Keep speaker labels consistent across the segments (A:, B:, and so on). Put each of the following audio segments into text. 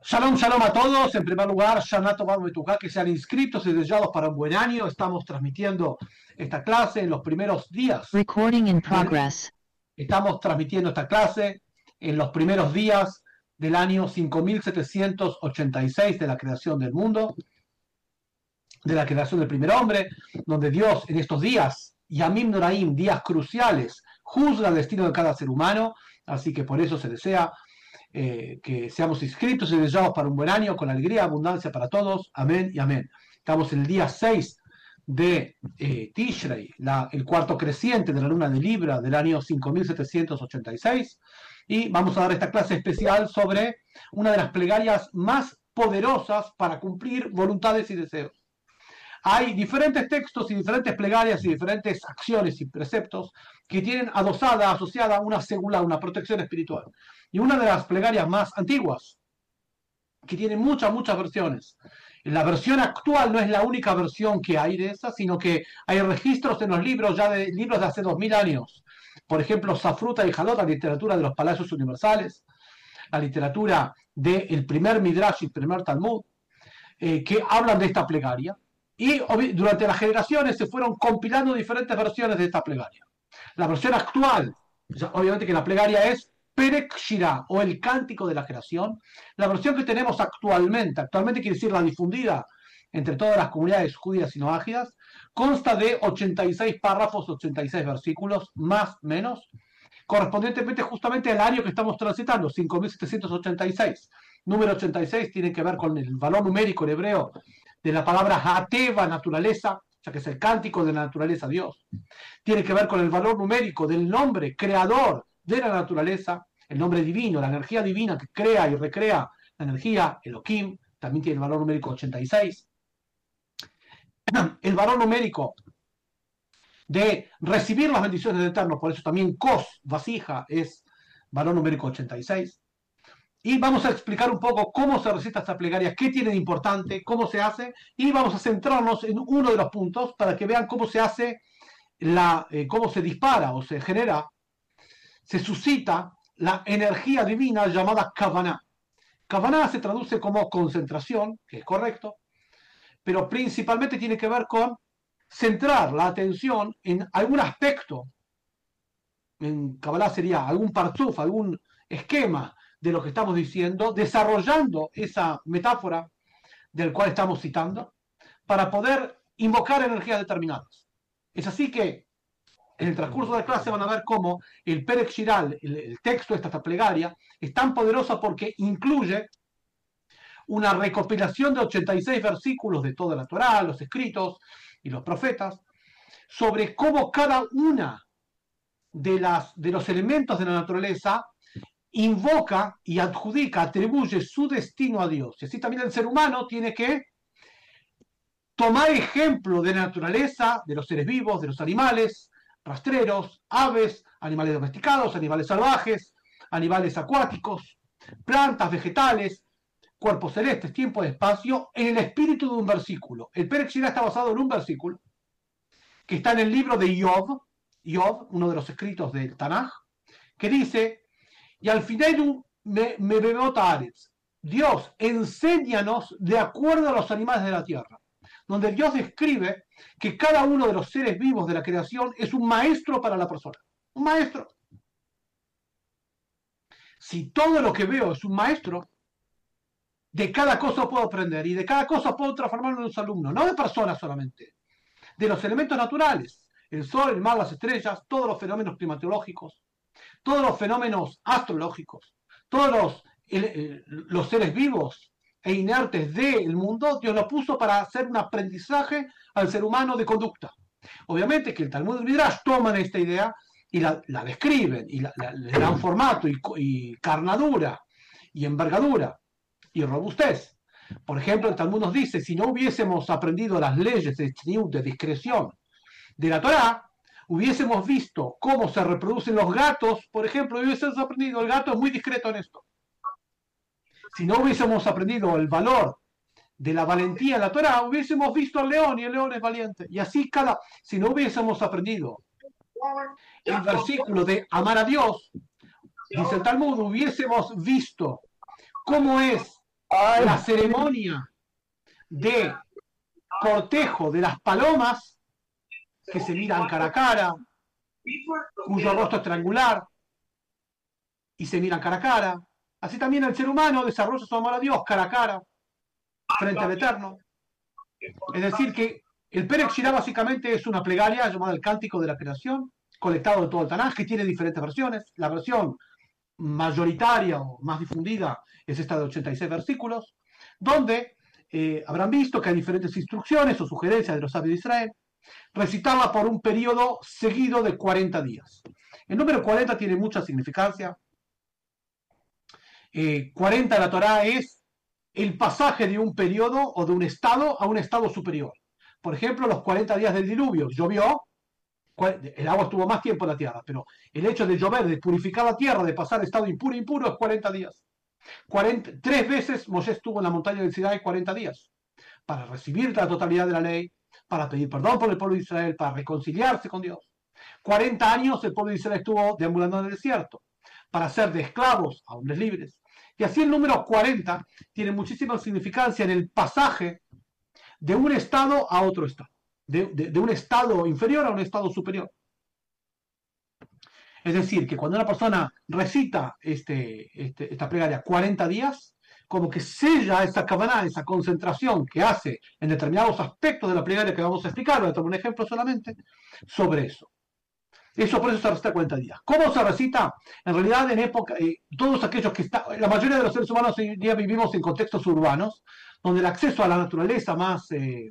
A: Shalom, shalom a todos. En primer lugar, Shana Tova Betuká, que sean inscritos y deseados para un buen año. Estamos transmitiendo esta clase en los primeros días.
B: Recording in progress.
A: Estamos transmitiendo esta clase en los primeros días del año 5786 de la creación del mundo, de la creación del primer hombre, donde Dios en estos días, Yamim Noraim, días cruciales, juzga el destino de cada ser humano. Así que por eso se desea que seamos inscritos y deseados para un buen año, con alegría y abundancia para todos. Amén y amén. Estamos en el día 6 de Tishrei, el cuarto creciente de la luna de Libra del año 5786, y vamos a dar esta clase especial sobre una de las plegarias más poderosas para cumplir voluntades y deseos. Hay diferentes textos y diferentes plegarias y diferentes acciones y preceptos que tienen asociada una segula, una protección espiritual. Y una de las plegarias más antiguas, que tiene muchas versiones. La versión actual no es la única versión que hay de esa, sino que hay registros en los libros, libros de hace 2000 años. Por ejemplo, Safruta y Jalot, la literatura de los palacios universales, la literatura del primer Midrash y el primer Talmud, que hablan de esta plegaria. Y durante las generaciones se fueron compilando diferentes versiones de esta plegaria. La versión actual, obviamente que la plegaria es Perek Shirah, o el cántico de la creación. La versión que tenemos actualmente quiere decir la difundida entre todas las comunidades judías y no ágidas, consta de 86 párrafos, 86 versículos, más o menos, correspondientemente justamente al año que estamos transitando, 5786. Número 86 tiene que ver con el valor numérico en hebreo de la palabra Hateva, naturaleza, ya que es el cántico de la naturaleza Dios. Tiene que ver con el valor numérico del nombre creador de la naturaleza, el nombre divino, la energía divina que crea y recrea la energía, Elohim, también tiene el valor numérico 86. El valor numérico de recibir las bendiciones del Eterno, por eso también Kos, vasija, es valor numérico 86. Y vamos a explicar un poco cómo se recita esta plegaria, qué tiene de importante, cómo se hace, y vamos a centrarnos en uno de los puntos para que vean cómo se hace, cómo se dispara o se genera, se suscita la energía divina llamada Kavaná. Kavaná se traduce como concentración, que es correcto, pero principalmente tiene que ver con centrar la atención en algún aspecto. En Kabbalah sería algún parzuf, algún esquema de lo que estamos diciendo, desarrollando esa metáfora del cual estamos citando, para poder invocar energías determinadas. Es así que en el transcurso de la clase van a ver cómo el Perek Shirah, el texto de esta plegaria, es tan poderosa porque incluye una recopilación de 86 versículos de toda la Torá, los escritos y los profetas, sobre cómo cada una de los elementos de la naturaleza invoca y adjudica, atribuye su destino a Dios. Y así también el ser humano tiene que tomar ejemplo de la naturaleza, de los seres vivos, de los animales, rastreros, aves, animales domesticados, animales salvajes, animales acuáticos, plantas, vegetales, cuerpos celestes, tiempo y espacio, en el espíritu de un versículo. El Perek Shirah está basado en un versículo que está en el libro de Job, uno de los escritos del Tanaj, que dice: y al final me Dios, enséñanos de acuerdo a los animales de la tierra, donde Dios describe que cada uno de los seres vivos de la creación es un maestro para la persona. Un maestro. Si todo lo que veo es un maestro, de cada cosa puedo aprender y de cada cosa puedo transformarme en un alumno, no de personas solamente, de los elementos naturales, el sol, el mar, las estrellas, todos los fenómenos climatológicos, todos los fenómenos astrológicos, todos los seres vivos e inertes del mundo, Dios lo puso para hacer un aprendizaje al ser humano de conducta. Obviamente que el Talmud y el Midrash toman esta idea y la describen y le dan formato y carnadura y envergadura y robustez. Por ejemplo, el Talmud nos dice: si no hubiésemos aprendido las leyes de discreción de la Torá, hubiésemos visto cómo se reproducen los gatos, por ejemplo, y hubiésemos aprendido, el gato es muy discreto en esto. Si no hubiésemos aprendido el valor de la valentía en la Torá, hubiésemos visto al león y el león es valiente. Y así si no hubiésemos aprendido el versículo de amar a Dios, dice el Talmud, hubiésemos visto cómo es la ceremonia de cortejo de las palomas que se miran cara a cara, cuyo rostro es triangular y se miran cara a cara. Así también el ser humano desarrolla su amor a Dios cara a cara, frente al Eterno. Es decir, que el Perek Shirá básicamente es una plegaria llamada el Cántico de la Creación, colectado de todo el Tanaj, que tiene diferentes versiones. La versión mayoritaria o más difundida es esta de 86 versículos, donde habrán visto que hay diferentes instrucciones o sugerencias de los sabios de Israel, recitarla por un periodo seguido de 40 días. El número 40 tiene mucha significancia. 40 de la Torá es el pasaje de un periodo o de un estado a un estado superior. Por ejemplo, los 40 días del diluvio, llovió, el agua estuvo más tiempo en la tierra, pero el hecho de llover, de purificar la tierra, de pasar de estado impuro a impuro, es 40 días. 3 veces Moshe estuvo en la montaña del Sinaí 40 días, para recibir la totalidad de la ley, para pedir perdón por el pueblo de Israel, para reconciliarse con Dios. 40 años el pueblo de Israel estuvo deambulando en el desierto, para ser de esclavos a hombres libres. Y así el número 40 tiene muchísima significancia en el pasaje de un estado a otro estado, de un estado inferior a un estado superior. Es decir, que cuando una persona recita esta plegaria 40 días, como que sella esa kavaná, esa concentración que hace en determinados aspectos de la plegaria que vamos a explicar, voy a tomar un ejemplo solamente, sobre eso. Eso por eso se recita 40 días. ¿Cómo se recita? En realidad, en época, todos aquellos que están, la mayoría de los seres humanos hoy en día vivimos en contextos urbanos, donde el acceso a la naturaleza más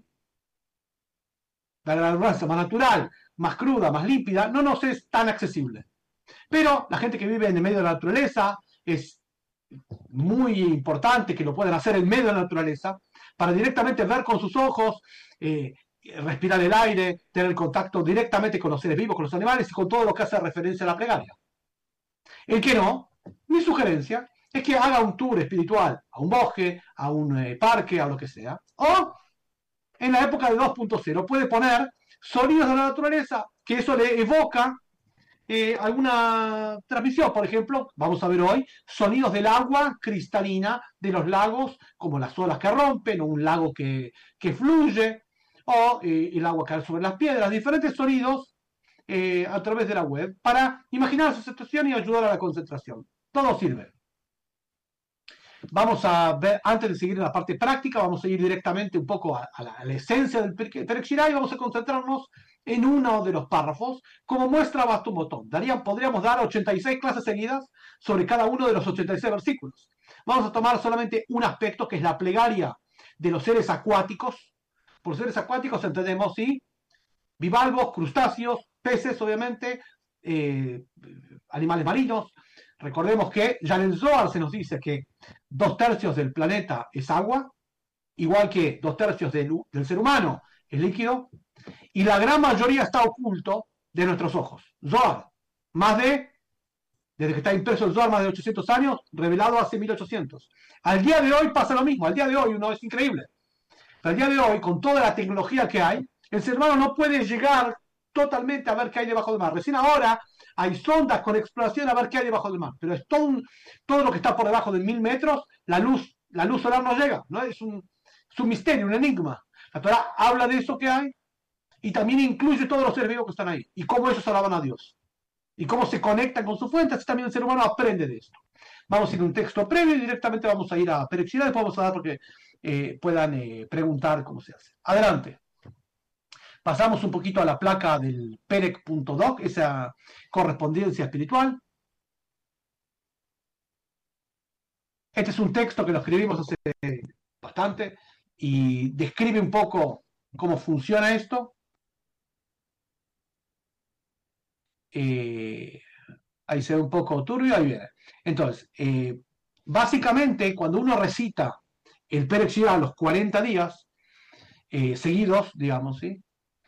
A: natural, más cruda, más límpida, no nos es tan accesible. Pero la gente que vive en el medio de la naturaleza es muy importante que lo puedan hacer en medio de la naturaleza para directamente ver con sus ojos, respirar el aire, tener contacto directamente con los seres vivos, con los animales y con todo lo que hace referencia a la plegaria. El que no, mi sugerencia es que haga un tour espiritual a un bosque, a un parque, a lo que sea, o en la época de 2.0 puede poner sonidos de la naturaleza, que eso le evoca alguna transmisión. Por ejemplo, vamos a ver hoy sonidos del agua cristalina de los lagos, como las olas que rompen, o un lago que fluye, o el agua caer sobre las piedras, diferentes sonidos a través de la web, para imaginar esa situación y ayudar a la concentración. Todo sirve. Vamos a ver, antes de seguir en la parte práctica, vamos a ir directamente un poco a la esencia del Perek Shirá y vamos a concentrarnos en uno de los párrafos, como muestra Bastum Botón. Podríamos dar 86 clases seguidas sobre cada uno de los 86 versículos. Vamos a tomar solamente un aspecto, que es la plegaria de los seres acuáticos. Por seres acuáticos entendemos, ¿sí?, bivalvos, crustáceos, peces, obviamente, animales marinos. Recordemos que ya en el Zohar se nos dice que 2/3 del planeta es agua, igual que 2/3 del ser humano es líquido, y la gran mayoría está oculto de nuestros ojos. Zohar, desde que está impreso el Zohar, más de 800 años, revelado hace 1800. Al día de hoy pasa lo mismo, al día de hoy es increíble. Pero al día de hoy, con toda la tecnología que hay, el ser humano no puede llegar totalmente a ver qué hay debajo del mar. Recién ahora hay sondas con exploración a ver qué hay debajo del mar, pero es todo lo que está por debajo de 1000 metros, la luz solar no llega, ¿no? Es un misterio, un enigma. La Torah habla de eso que hay y también incluye todos los seres vivos que están ahí y cómo ellos alaban a Dios y cómo se conectan con su fuente. Así también el ser humano aprende de esto. Vamos a ir a un texto previo y directamente vamos a ir a Perek Shirá, después vamos a dar porque puedan preguntar cómo se hace. Adelante. Pasamos un poquito a la placa del Perek.doc, esa correspondencia espiritual. Este es un texto que lo escribimos hace bastante y describe un poco cómo funciona esto. Ahí se ve un poco turbio, ahí viene. Entonces, básicamente, cuando uno recita el Perek Shirá los 40 días seguidos, digamos, ¿sí?,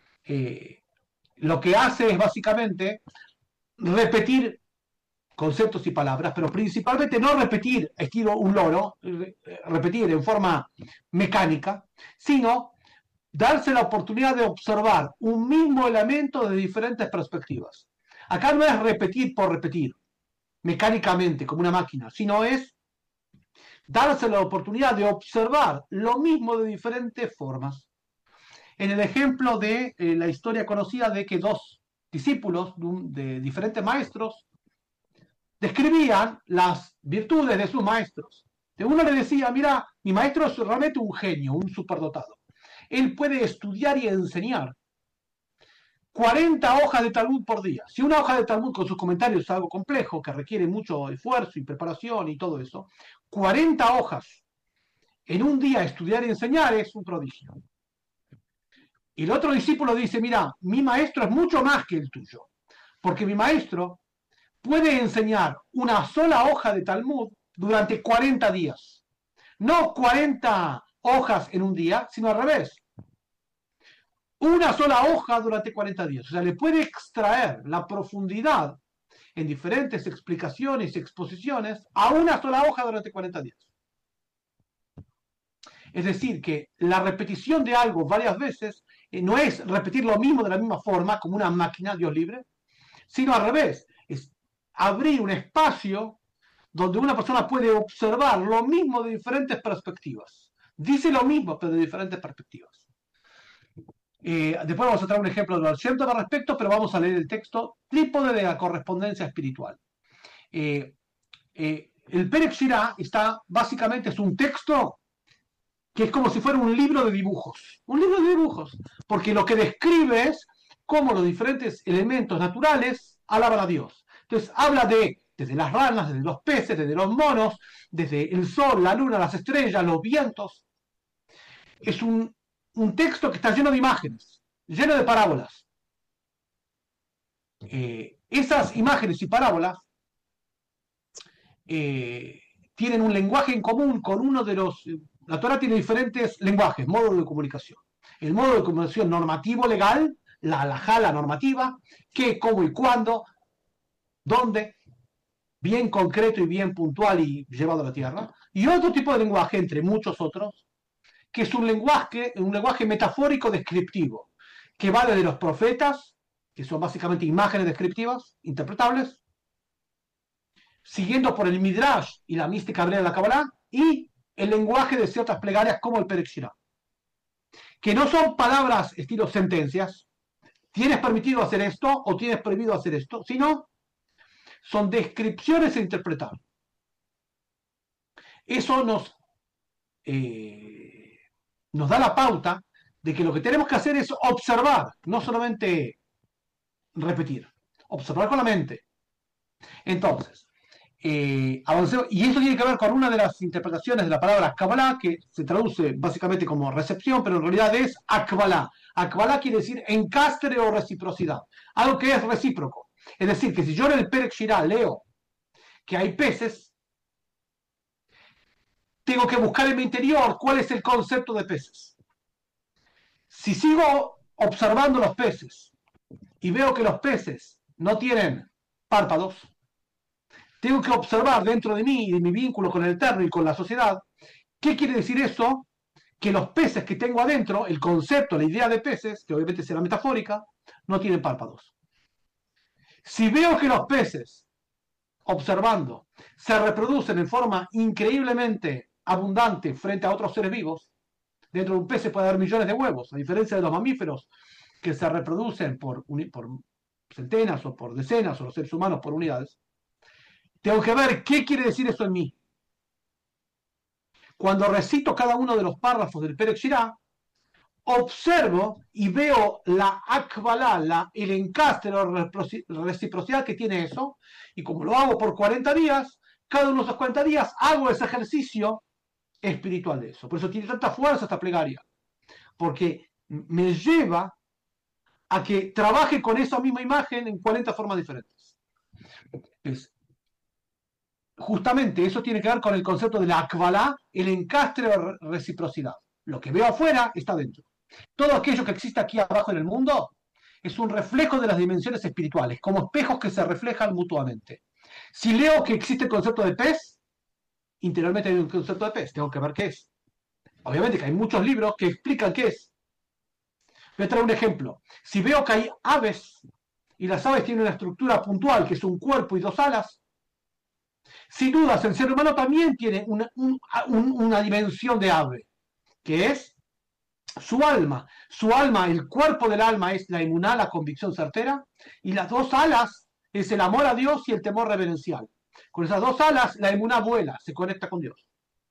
A: lo que hace es básicamente repetir conceptos y palabras, pero principalmente no repetir estilo un loro, repetir en forma mecánica, sino darse la oportunidad de observar un mismo elemento de diferentes perspectivas. Acá no es repetir por repetir, mecánicamente, como una máquina, sino es darse la oportunidad de observar lo mismo de diferentes formas. En el ejemplo de la historia conocida de que dos discípulos de diferentes maestros describían las virtudes de sus maestros. Uno le decía, mira, mi maestro es realmente un genio, un superdotado. Él puede estudiar y enseñar 40 hojas de Talmud por día. Si una hoja de Talmud con sus comentarios es algo complejo, que requiere mucho esfuerzo y preparación y todo eso, 40 hojas en un día estudiar y enseñar es un prodigio. Y el otro discípulo dice, mira, mi maestro es mucho más que el tuyo, porque mi maestro puede enseñar una sola hoja de Talmud durante 40 días. No 40 hojas en un día, sino al revés. Una sola hoja durante 40 días. O sea, le puede extraer la profundidad en diferentes explicaciones y exposiciones a una sola hoja durante 40 días. Es decir, que la repetición de algo varias veces no es repetir lo mismo de la misma forma, como una máquina, Dios libre, sino al revés, es abrir un espacio donde una persona puede observar lo mismo de diferentes perspectivas. Dice lo mismo, pero de diferentes perspectivas. Después vamos a traer un ejemplo de Shem Tov al respecto, pero vamos a leer el texto trípode de la correspondencia espiritual. El Perek Shirah está, básicamente, es un texto que es como si fuera un libro de dibujos. Un libro de dibujos. Porque lo que describe es cómo los diferentes elementos naturales alaban a Dios. Entonces habla desde las ranas, desde los peces, desde los monos, desde el sol, la luna, las estrellas, los vientos. Es un texto que está lleno de imágenes, lleno de parábolas. Esas imágenes y parábolas tienen un lenguaje en común con uno de los... La Torah tiene diferentes lenguajes, modos de comunicación. El modo de comunicación normativo legal, la halajá, la normativa, qué, cómo y cuándo, dónde, bien concreto y bien puntual y llevado a la tierra. Y otro tipo de lenguaje, entre muchos otros, que es un lenguaje metafórico descriptivo, que va desde los profetas, que son básicamente imágenes descriptivas, interpretables, siguiendo por el Midrash y la mística hebrea de la Kabbalah, y el lenguaje de ciertas plegarias como el Perek Shirah, que no son palabras estilo sentencias, tienes permitido hacer esto o tienes prohibido hacer esto, sino son descripciones interpretables. Eso nos da la pauta de que lo que tenemos que hacer es observar, no solamente repetir, observar con la mente. Entonces, avancemos, y eso tiene que ver con una de las interpretaciones de la palabra Kabbalah, que se traduce básicamente como recepción, pero en realidad es Akbalá. Akbalá quiere decir encastre o reciprocidad, algo que es recíproco. Es decir, que si yo en el Perek Shirah leo que hay peces, tengo que buscar en mi interior cuál es el concepto de peces. Si sigo observando los peces y veo que los peces no tienen párpados, tengo que observar dentro de mí y de mi vínculo con el Eterno y con la sociedad, ¿qué quiere decir eso? Que los peces que tengo adentro, el concepto, la idea de peces, que obviamente será metafórica, no tienen párpados. Si veo que los peces, observando, se reproducen en forma increíblemente abundante frente a otros seres vivos, dentro de un pez se puede dar millones de huevos, a diferencia de los mamíferos que se reproducen por centenas o por decenas, o los seres humanos por unidades. Tengo que ver qué quiere decir eso en mí. Cuando recito cada uno de los párrafos del Perek Shirah, observo y veo la akbalá, el encastre o reciprocidad que tiene eso, y como lo hago por 40 días, cada uno de esos 40 días hago ese ejercicio espiritual de eso. Por eso tiene tanta fuerza esta plegaria, porque me lleva a que trabaje con esa misma imagen en 40 formas diferentes. Justamente eso tiene que ver con el concepto de la akbalá, el encastre o reciprocidad. Lo que veo afuera está dentro. Todo aquello que existe aquí abajo en el mundo es un reflejo de las dimensiones espirituales, como espejos que se reflejan mutuamente. Si leo que existe el concepto de pez, interiormente hay un concepto de pez, tengo que ver qué es. Obviamente que hay muchos libros que explican qué es. Voy a traer un ejemplo. Si veo que hay aves, y las aves tienen una estructura puntual, que es un cuerpo y dos alas, Sin dudas, el ser humano también tiene una dimensión de ave, que es su alma. Su alma, el cuerpo del alma es la emuná, la convicción certera, y las dos alas es el amor a Dios y el temor reverencial. Con esas dos alas, la emuná vuela, se conecta con Dios.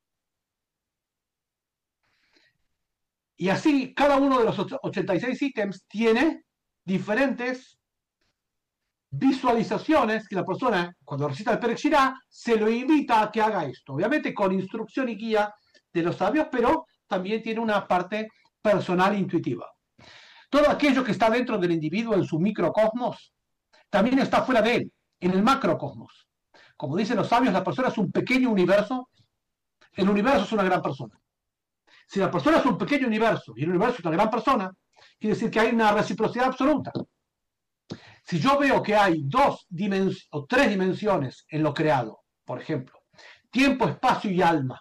A: Y así, cada uno de los 86 ítems tiene diferentes visualizaciones que la persona, cuando recita el Perek Shirah, se lo invita a que haga esto. Obviamente con instrucción y guía de los sabios, pero también tiene una parte personal e intuitiva. Todo aquello que está dentro del individuo en su microcosmos, también está fuera de él, en el macrocosmos. Como dicen los sabios, la persona es un pequeño universo, el universo es una gran persona. Si la persona es un pequeño universo y el universo es una gran persona, quiere decir que hay una reciprocidad absoluta. Si yo veo que hay dos o tres dimensiones en lo creado, por ejemplo, tiempo, espacio y alma,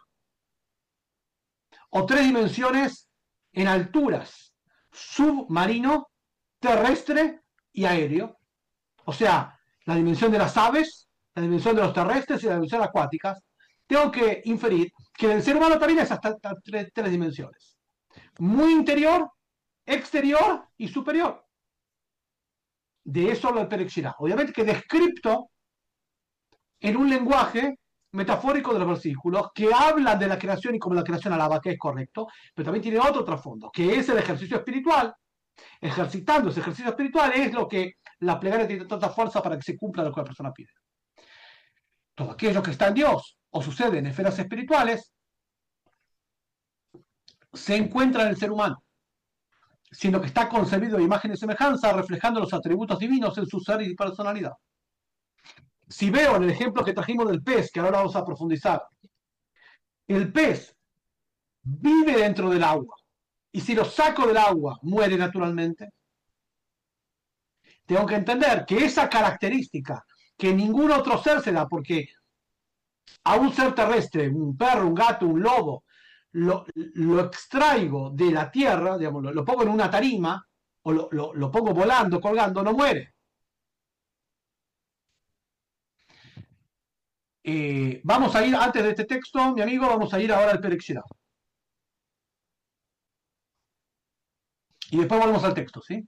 A: o tres dimensiones en alturas, submarino, terrestre y aéreo, o sea, la dimensión de las aves, la dimensión de los terrestres y la dimensión acuáticas, tengo que inferir que el ser humano también es hasta tres dimensiones. Muy interior, exterior y superior. De eso habla el Perek Shirah. Obviamente que descripto en un lenguaje metafórico de los versículos que hablan de la creación y como la creación alaba, que es correcto, pero también tiene otro trasfondo, que es el ejercicio espiritual. Ejercitando ese ejercicio espiritual es lo que la plegaria tiene tanta fuerza para que se cumpla lo que la persona pide. Todo aquello que está en Dios o sucede en esferas espirituales se encuentra en el ser humano, sino que está concebido de imagen y semejanza, reflejando los atributos divinos en su ser y personalidad. Si veo en el ejemplo que trajimos del pez, que ahora vamos a profundizar, el pez vive dentro del agua, y si lo saco del agua, muere naturalmente. Tengo que entender que esa característica que ningún otro ser se da, porque a un ser terrestre, un perro, un gato, un lobo, lo extraigo de la tierra, digamos, lo pongo en una tarima, o lo pongo volando, colgando, no muere. Vamos a ir, antes de este texto, mi amigo, vamos a ir ahora al Perek Shirah. Y después volvemos al texto, ¿sí?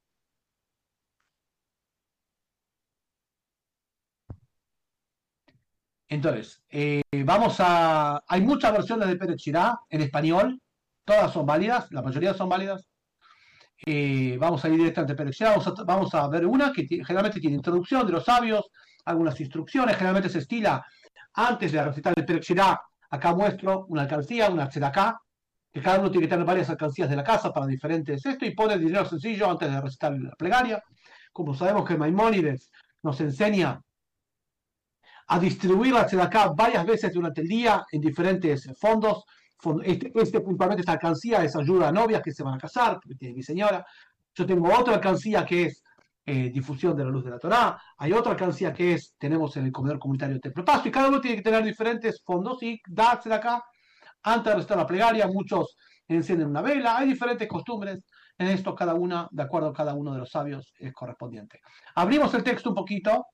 A: Entonces, hay muchas versiones de Perek Shirah en español, todas son válidas, la mayoría son válidas. Vamos a ir directamente a Perek Shirah, vamos a ver una que generalmente tiene introducción de los sabios, algunas instrucciones, generalmente se estila antes de recitar el Perek Shirah. Acá muestro una alcancía, una tzedaká, que cada uno tiene que tener varias alcancías de la casa para diferentes esto, y pone dinero sencillo antes de recitar la plegaria. Como sabemos que Maimónides nos enseña a distribuir la tzedakah varias veces durante el día en diferentes fondos. Puntualmente esta alcancía es ayuda a novias que se van a casar, porque tiene mi señora. Yo tengo otra alcancía que es difusión de la luz de la Torá. Hay otra alcancía que tenemos en el comedor comunitario de Templo Pasto, y cada uno tiene que tener diferentes fondos y da tzedakah antes de recitar la plegaria. Muchos encienden una vela, hay diferentes costumbres en esto, cada una, de acuerdo a cada uno de los sabios, es correspondiente. Abrimos el texto un poquito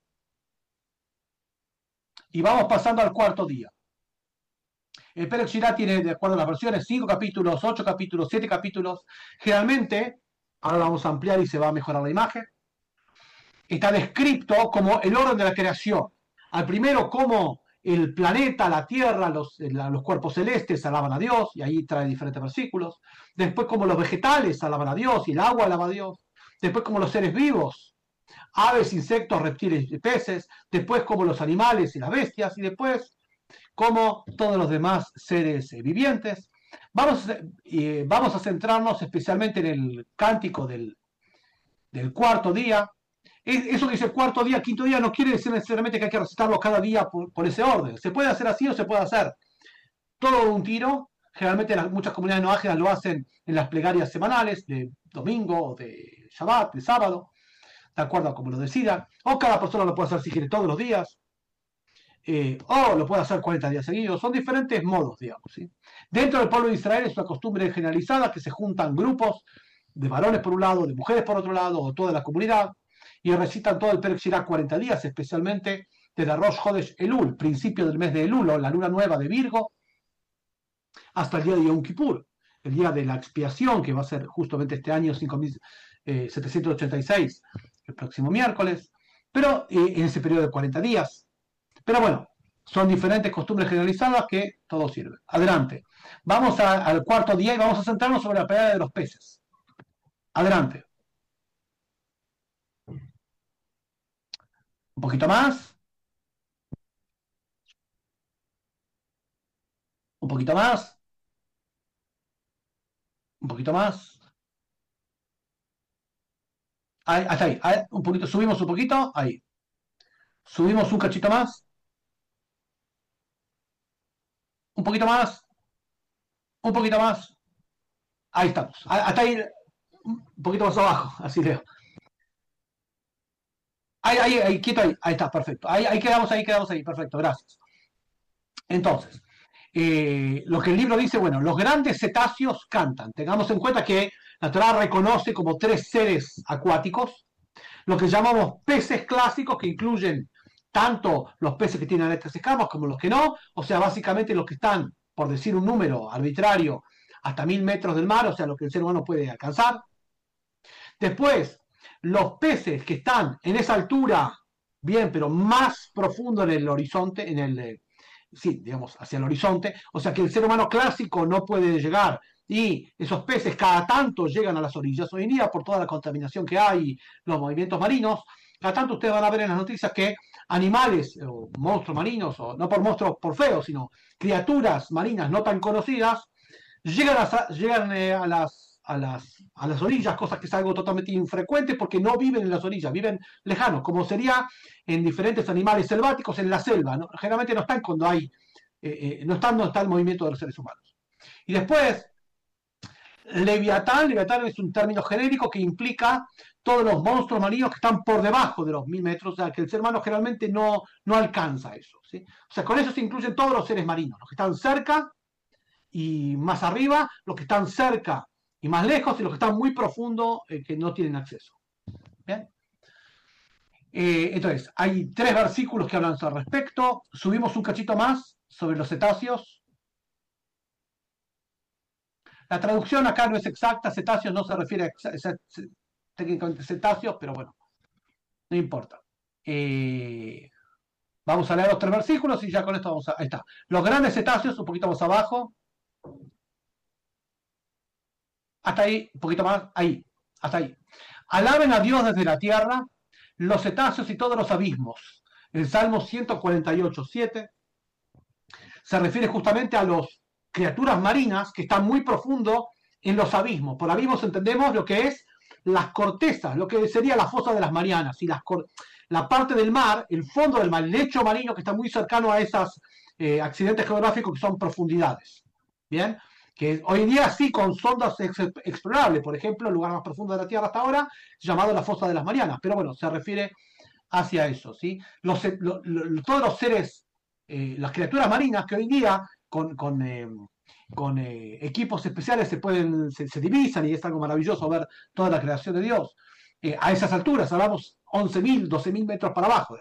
A: y vamos pasando al cuarto día. El Perek Shirah tiene, de acuerdo a las versiones, 5 capítulos, 8 capítulos, 7 capítulos. Generalmente, ahora lo vamos a ampliar y se va a mejorar la imagen, está descrito como el orden de la creación. Al primero, como el planeta, la tierra, los cuerpos celestes alaban a Dios, y ahí trae diferentes versículos. Después, como los vegetales alaban a Dios, y el agua alaba a Dios. Después, como los seres vivos, aves, insectos, reptiles y peces. Después, como los animales y las bestias. Y después, como todos los demás seres vivientes. Vamos a centrarnos especialmente en el cántico del cuarto día. Eso que dice cuarto día, quinto día, no quiere decir necesariamente que hay que recitarlo cada día por ese orden. Se puede hacer así o se puede hacer todo de un tiro. Generalmente muchas comunidades no ágidas lo hacen en las plegarias semanales, de domingo o de Shabbat, de sábado, de acuerdo a como lo decidan. O cada persona lo puede hacer si quiere todos los días. O lo puede hacer 40 días seguidos. Son diferentes modos, digamos, ¿sí? Dentro del pueblo de Israel es una costumbre generalizada que se juntan grupos de varones por un lado, de mujeres por otro lado, o toda la comunidad, y recitan todo el Perek Shirah 40 días, especialmente desde Rosh Hodesh Elul, principio del mes de Elul, o la luna nueva de Virgo, hasta el día de Yom Kippur, el día de la expiación, que va a ser justamente este año 5786, el próximo miércoles, pero en ese periodo de 40 días. Pero bueno, son diferentes costumbres generalizadas que todo sirve. Adelante. Vamos al cuarto día y vamos a centrarnos sobre la pelea de los peces. Adelante. Un poquito más. Un poquito más. Un poquito más. Ahí, hasta ahí. Un poquito, subimos un poquito. Ahí. Subimos un cachito más. Un poquito más. Un poquito más. Ahí estamos. Hasta ahí. Un poquito más abajo. Así leo. Ahí, quieto ahí. Ahí está, perfecto. Ahí quedamos ahí. Perfecto, gracias. Entonces, lo que el libro dice, bueno, los grandes cetáceos cantan. Tengamos en cuenta que la Torá reconoce como tres seres acuáticos, lo que llamamos peces clásicos, que incluyen tanto los peces que tienen aletas escamas como los que no, o sea, básicamente los que están, por decir un número arbitrario, hasta 1000 metros del mar, o sea, lo que el ser humano puede alcanzar. Después, los peces que están en esa altura, bien, pero más profundo en el horizonte, sí, digamos, hacia el horizonte, o sea que el ser humano clásico no puede llegar, y esos peces cada tanto llegan a las orillas. Hoy en día, por toda la contaminación que hay, los movimientos marinos, cada tanto ustedes van a ver en las noticias que animales, o monstruos marinos, o no por monstruos por feos, sino criaturas marinas no tan conocidas, llegan a las orillas, cosas que es algo totalmente infrecuente porque no viven en las orillas, viven lejanos, como sería en diferentes animales selváticos en la selva, ¿no? Generalmente no están cuando hay, no están donde está el movimiento de los seres humanos. Y después, Leviatán es un término genérico que implica todos los monstruos marinos que están por debajo de los 1000 metros, o sea, que el ser humano generalmente no alcanza eso, ¿sí? O sea, con eso se incluyen todos los seres marinos, los que están cerca y más arriba, los que están cerca y más lejos, y los que están muy profundo, que no tienen acceso. ¿Bien? Entonces, hay 3 versículos que hablan al respecto. Subimos un cachito más sobre los cetáceos. La traducción acá no es exacta, cetáceos no se refiere a técnicamente cetáceos, pero bueno, no importa. Vamos a leer los 3 versículos y ya con esto vamos a... Ahí está. Los grandes cetáceos, un poquito más abajo. Hasta ahí, un poquito más, ahí, hasta ahí. Alaben a Dios desde la tierra, los cetáceos y todos los abismos. El Salmo 148:7 se refiere justamente a las criaturas marinas que están muy profundo en los abismos. Por abismos entendemos lo que es las cortezas, lo que sería la fosa de las Marianas, y la parte del mar, el fondo del mar, el lecho marino que está muy cercano a esos accidentes geográficos que son profundidades. Bien, que hoy en día sí con sondas explorables, por ejemplo, el lugar más profundo de la Tierra hasta ahora, llamado la fosa de las Marianas, pero bueno, se refiere hacia eso, ¿sí? Todos los seres, las criaturas marinas que hoy en día con equipos especiales se divisan, y es algo maravilloso ver toda la creación de Dios. A esas alturas, hablamos 11.000, 12.000 metros para abajo.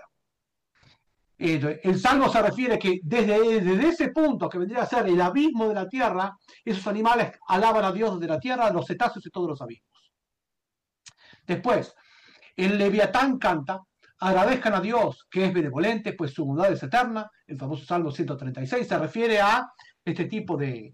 A: El Salmo se refiere que desde ese punto, que vendría a ser el abismo de la tierra, esos animales alaban a Dios desde la tierra, los cetáceos y todos los abismos. Después, el Leviatán canta, agradezcan a Dios que es benevolente, pues su bondad es eterna. El famoso Salmo 136 se refiere a este tipo de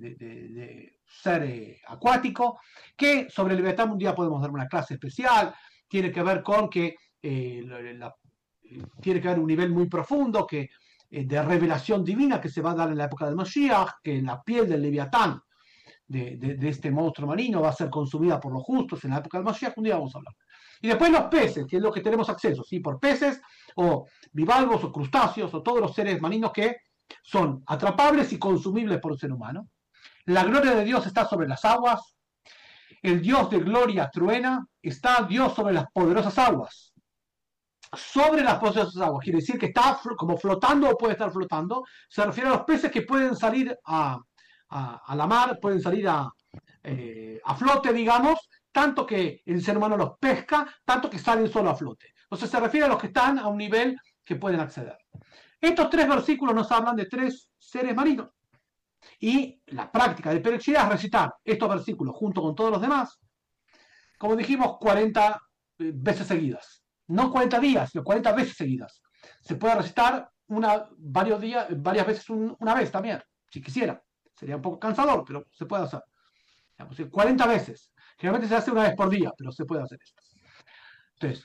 A: ser acuático, que sobre el Leviatán un día podemos dar una clase especial. Tiene que ver con que tiene que haber un nivel muy profundo de revelación divina que se va a dar en la época del Mashiach, que la piel del Leviatán, de este monstruo marino, va a ser consumida por los justos en la época del Mashiach. Un día vamos a hablar. Y después los peces, que es lo que tenemos acceso, ¿sí? Por peces, o bivalvos, o crustáceos, o todos los seres marinos que son atrapables y consumibles por el ser humano. La gloria de Dios está sobre las aguas. El Dios de gloria truena. Está Dios sobre las poderosas aguas. Sobre las poderosas aguas, quiere decir que está como flotando o puede estar flotando. Se refiere a los peces que pueden salir a la mar, pueden salir a flote, digamos, tanto que el ser humano los pesca, tanto que salen solo a flote. Entonces se refiere a los que están a un nivel que pueden acceder. Estos 3 versículos nos hablan de 3 seres marinos. Y la práctica de Perexirá es recitar estos versículos junto con todos los demás, como dijimos, 40 veces seguidas. No 40 días, sino 40 veces seguidas. Se puede recitar varias veces una vez también, si quisiera. Sería un poco cansador, pero se puede hacer. Digamos, 40 veces. Generalmente se hace una vez por día, pero se puede hacer esto. Entonces,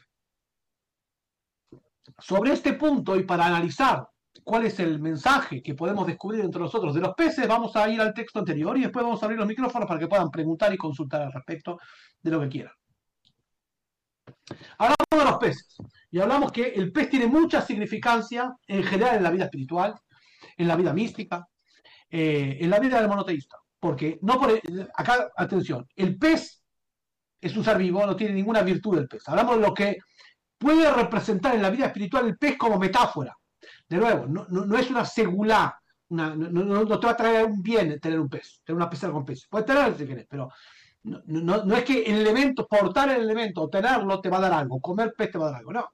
A: sobre este punto y para analizar cuál es el mensaje que podemos descubrir entre nosotros de los peces, vamos a ir al texto anterior y después vamos a abrir los micrófonos para que puedan preguntar y consultar al respecto de lo que quieran. Hablamos de los peces y hablamos que el pez tiene mucha significancia en general en la vida espiritual, en la vida mística, en la vida del monoteísta. Porque, acá, atención, el pez es un ser vivo, no tiene ninguna virtud el pez. Hablamos de lo que puede representar en la vida espiritual el pez como metáfora. De nuevo, no es una segulá, no te va a traer un bien tener un pez, tener una pecera con pez. Puede tener si querés, pero no es que el elemento, portar el elemento o tenerlo te va a dar algo, comer pez te va a dar algo, no.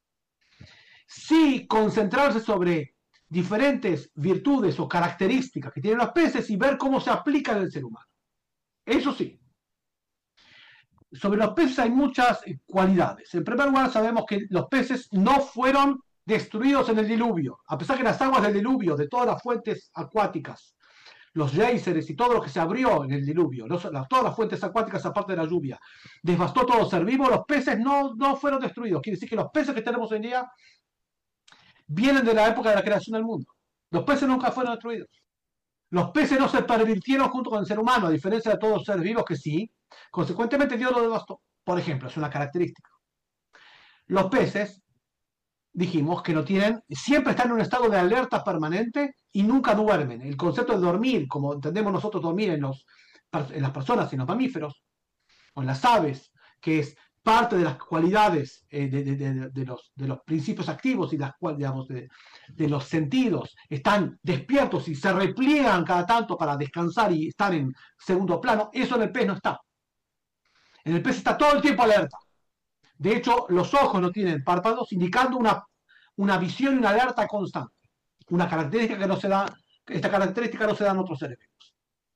A: Sí concentrarse sobre diferentes virtudes o características que tienen los peces y ver cómo se aplican en el ser humano. Eso sí. Sobre los peces hay muchas cualidades. En primer lugar, sabemos que los peces no fueron destruidos en el diluvio, a pesar que las aguas del diluvio, de todas las fuentes acuáticas, los geysers y todo lo que se abrió en el diluvio, todas las fuentes acuáticas aparte de la lluvia, devastó todo ser vivo, los peces no fueron destruidos. Quiere decir que los peces que tenemos hoy en día vienen de la época de la creación del mundo. Los peces nunca fueron destruidos. Los peces no se pervirtieron junto con el ser humano, a diferencia de todos los seres vivos que sí. Consecuentemente Dios lo devastó. Por ejemplo, es una característica. Los peces, dijimos, que no tienen, siempre están en un estado de alerta permanente y nunca duermen. El concepto de dormir, como entendemos nosotros dormir en las personas, en los mamíferos, o en las aves, que es parte de las cualidades de los principios activos y digamos, de los sentidos, están despiertos y se repliegan cada tanto para descansar y estar en segundo plano, eso en el pez no está. En el pez está todo el tiempo alerta. De hecho, los ojos no tienen párpados, indicando una visión y una alerta constante. Una característica que no se da, esta característica no se da en otros seres vivos.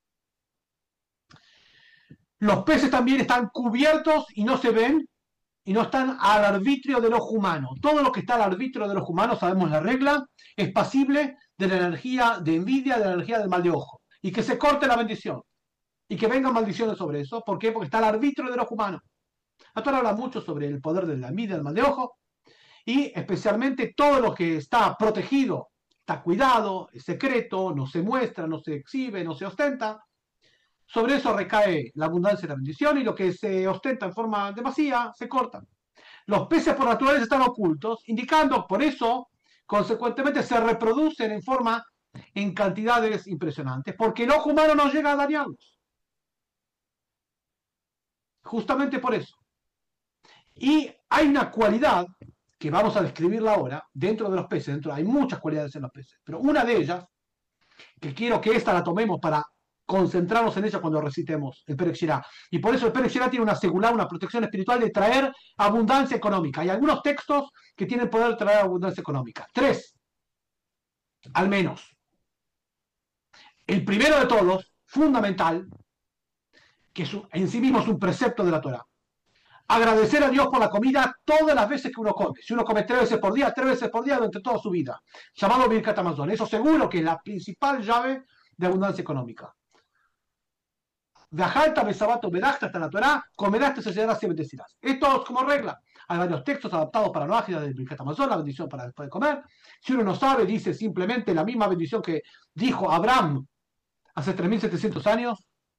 A: Los peces también están cubiertos y no se ven y no están al arbitrio del ojo humano. Todo lo que está al arbitrio del ojo humano, sabemos la regla, es pasible de la energía de envidia, de la energía del mal de ojo. Y que se corte la bendición. Y que vengan maldiciones sobre eso. ¿Por qué? Porque está al arbitrio del ojo humano. La Torah habla mucho sobre el poder de la envidia, del mal de ojo. Y especialmente todo lo que está protegido, está cuidado, es secreto, no se muestra, no se exhibe, no se ostenta. Sobre eso recae la abundancia y la bendición, y lo que se ostenta en forma demasía se corta. Los peces por naturaleza están ocultos, indicando, por eso, consecuentemente se reproducen en cantidades impresionantes, porque el ojo humano no llega a dañarlos. Justamente por eso. Y hay una cualidad que vamos a describirla ahora, dentro de los peces, hay muchas cualidades en los peces, pero una de ellas, que quiero que esta la tomemos para concentrarnos en ella cuando recitemos el Perek Shirah. Y por eso el Perek Shirah tiene una segulá, una protección espiritual de traer abundancia económica. Hay algunos textos que tienen poder de traer abundancia económica. 3, al menos. El primero de todos, fundamental, que en sí mismo es un precepto de la Torah. Agradecer a Dios por la comida todas las veces que uno come. Si uno come 3 veces por día durante toda su vida. Llamado Birkat Hamazon. Eso seguro que es la principal llave de abundancia económica. Viajalta, besabato, bedajta, hasta la Torah, comerás, te sellarás y bendecirás. Esto es como regla. Hay varios textos adaptados para no ágida del Birkat Hamazon, la bendición para después de comer. Si uno no sabe, dice simplemente la misma bendición que dijo Abraham hace 3700 años.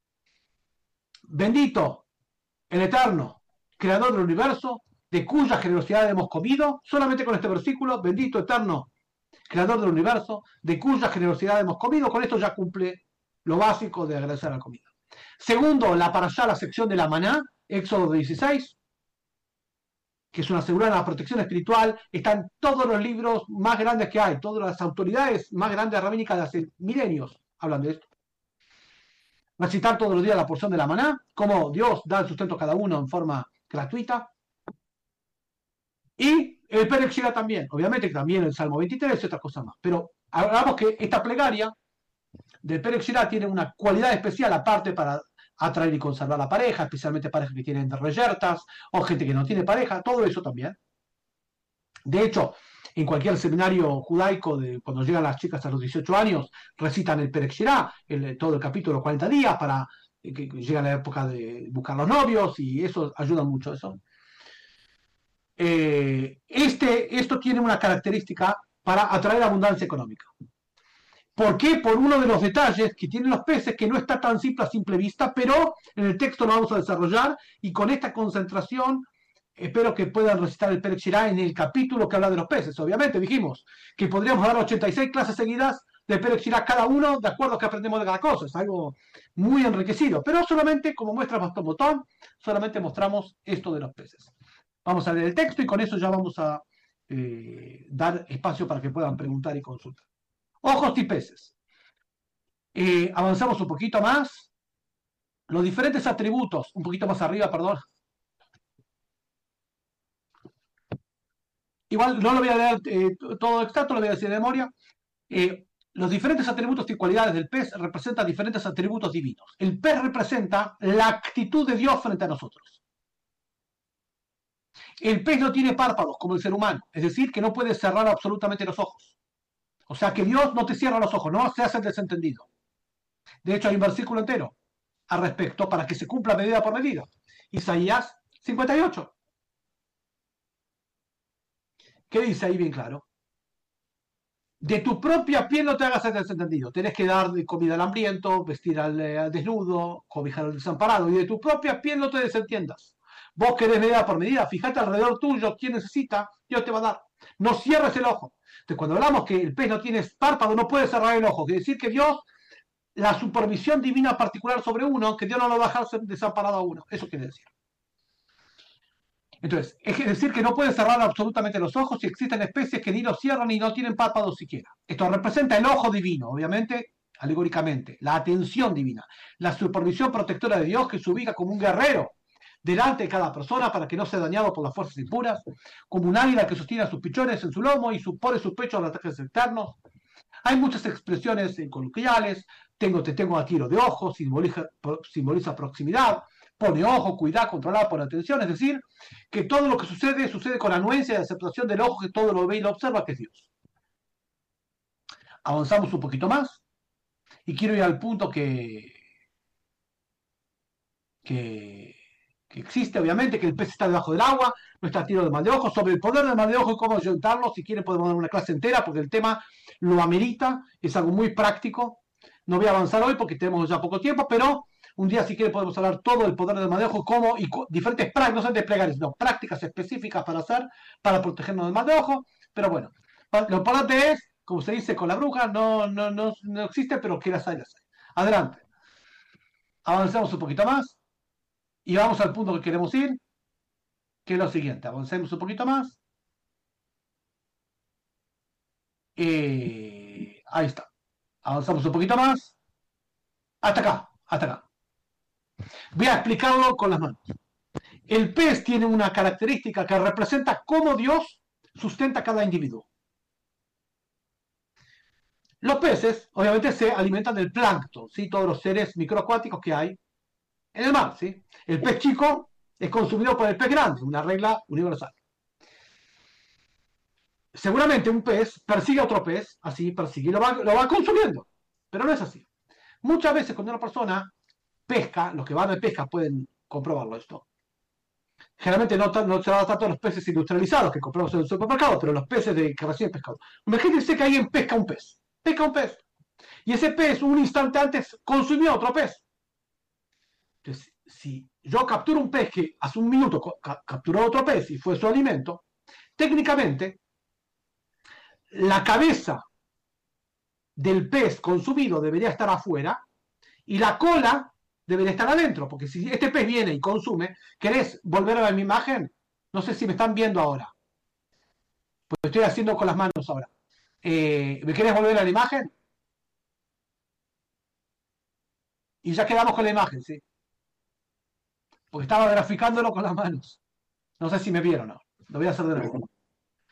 A: Bendito el Eterno, Creador del universo, de cuya generosidad hemos comido, solamente con este versículo, bendito Eterno, Creador del universo, de cuya generosidad hemos comido, con esto ya cumple lo básico de agradecer a la comida. Segundo, la parashá, la sección de la maná, Éxodo 16, que es una asegurada la protección espiritual, están todos los libros más grandes que hay, todas las autoridades más grandes rabínicas de hace milenios hablan de esto. Recitar todos los días la porción de la maná, cómo Dios da el sustento a cada uno en forma gratuita. Y El Perek Shirah también, obviamente que también el Salmo 23 y otras cosas más. Pero hagamos que esta plegaria del Perek Shirah tiene una cualidad especial aparte para atraer y conservar la pareja, especialmente parejas que tienen reyertas o gente que no tiene pareja, todo eso también. De hecho, en cualquier seminario judaico, cuando llegan las chicas a los 18 años, recitan el Perek Shirah, todo el capítulo 40 días, para que llega la época de buscar los novios, y eso ayuda mucho. Eso. Esto tiene una característica para atraer abundancia económica. ¿Por qué? Por uno de los detalles que tienen los peces, que no está tan simple a simple vista, pero en el texto lo vamos a desarrollar, y con esta concentración espero que puedan recitar el Perek Shirah en el capítulo que habla de los peces. Obviamente dijimos que podríamos dar 86 clases seguidas de Perek Shirah cada uno, de acuerdo a que aprendemos de cada cosa. Es algo muy enriquecido, pero solamente, como muestra Bastón Botón, solamente mostramos esto de los peces. Vamos a leer el texto y con eso ya vamos a dar espacio para que puedan preguntar y consultar. Ojos y peces. Avanzamos un poquito más. Los diferentes atributos, un poquito más arriba, perdón. Igual no lo voy a leer todo exacto, lo voy a decir de memoria. Los diferentes atributos y cualidades del pez representan diferentes atributos divinos. El pez representa la actitud de Dios frente a nosotros. El pez no tiene párpados como el ser humano, es decir, que no puede cerrar absolutamente los ojos. O sea que Dios no te cierra los ojos, no se hace el desentendido. De hecho, hay un versículo entero al respecto para que se cumpla medida por medida. Isaías 58. ¿Qué dice ahí bien claro? De tu propia piel no te hagas el desentendido. Tenés que dar comida al hambriento, vestir al desnudo, cobijar al desamparado. Y de tu propia piel no te desentiendas. Vos querés medida por medida, fíjate alrededor tuyo quién necesita, Dios te va a dar. No cierres el ojo. Entonces, cuando hablamos que el pez no tiene párpado, no puede cerrar el ojo. Quiere decir que Dios, la supervisión divina particular sobre uno, que Dios no lo va a dejar desamparado a uno. Eso quiere decir. Entonces, es decir que no puede cerrar absolutamente los ojos y existen especies que ni los cierran ni no tienen párpados siquiera. Esto representa el ojo divino, obviamente, alegóricamente, la atención divina, la supervisión protectora de Dios que se ubica como un guerrero delante de cada persona para que no sea dañado por las fuerzas impuras, como un águila que sostiene a sus pichones en su lomo y pone su pecho a los ataques externos. Hay muchas expresiones coloquiales, te tengo a tiro de ojo, simboliza proximidad, pone ojo, cuidado, controlar, pone atención, es decir, que todo lo que sucede con anuencia y aceptación del ojo, que todo lo ve y lo observa, que es Dios. Avanzamos un poquito más y quiero ir al punto que existe, obviamente, que el pez está debajo del agua, no está a tiro de mal de ojo, sobre el poder del mal de ojo y cómo ayudarlo. Si quieren podemos dar una clase entera porque el tema lo amerita, es algo muy práctico. No voy a avanzar hoy porque tenemos ya poco tiempo, pero un día si quieren podemos hablar todo del poder del mal de ojo, cómo y diferentes prácticas, no son desplegares, sino prácticas específicas para hacer, para protegernos del mal de ojo. Pero bueno, lo importante es, como se dice con la bruja, no existe, pero que las hay, las hay. Adelante. Avancemos un poquito más. Y vamos al punto que queremos ir, que es lo siguiente. Avancemos un poquito más. Ahí está. Avanzamos un poquito más. Hasta acá, hasta acá. Voy a explicarlo con las manos. El pez tiene una característica que representa cómo Dios sustenta a cada individuo. Los peces, obviamente, se alimentan del plancton, ¿sí? Todos los seres microacuáticos que hay en el mar, ¿sí? El pez chico es consumido por el pez grande, una regla universal. Seguramente un pez persigue a otro pez, así persigue y lo va consumiendo, pero no es así. Muchas veces cuando una persona pesca, los que van de pesca pueden comprobarlo esto. Generalmente no se trata de los peces industrializados que compramos en el supermercado, pero los peces que recién pescado. Imagínense que alguien pesca un pez, y ese pez un instante antes consumió a otro pez. Entonces, si yo capturo un pez que hace un minuto capturó otro pez y fue su alimento, técnicamente la cabeza del pez consumido debería estar afuera y la cola debería estar adentro, porque si este pez viene y consume, ¿querés volver a ver mi imagen? No sé si me están viendo ahora, pues estoy haciendo con las manos ahora. ¿Me querés volver a la imagen? Y ya quedamos con la imagen, ¿sí? Porque estaba graficándolo con las manos. No sé si me vieron, ¿no? Lo voy a hacer de nuevo.